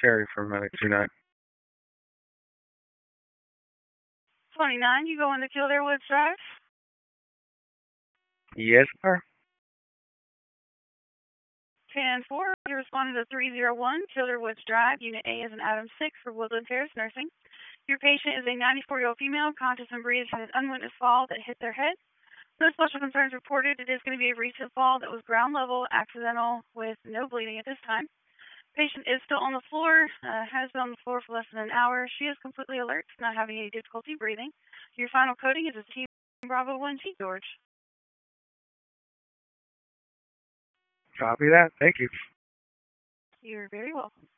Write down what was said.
Terry from 29. 29, you go into Kildare Woods Drive? Yes, sir. 10-4, you responded to 301, Kildare Woods Drive, Unit A is an Item 6 for Woodland Terrace Nursing. Your patient is a 94-year-old female, conscious and breathing from an unwitnessed fall that hit their head. No special concerns reported. It is going to be a recent fall that was ground level, accidental, with no bleeding at this time. Patient is still on the floor, has been on the floor for less than an hour. She is completely alert, not having any difficulty breathing. Your final coding is a T Bravo 1T, George. Copy that. Thank you. You're very welcome.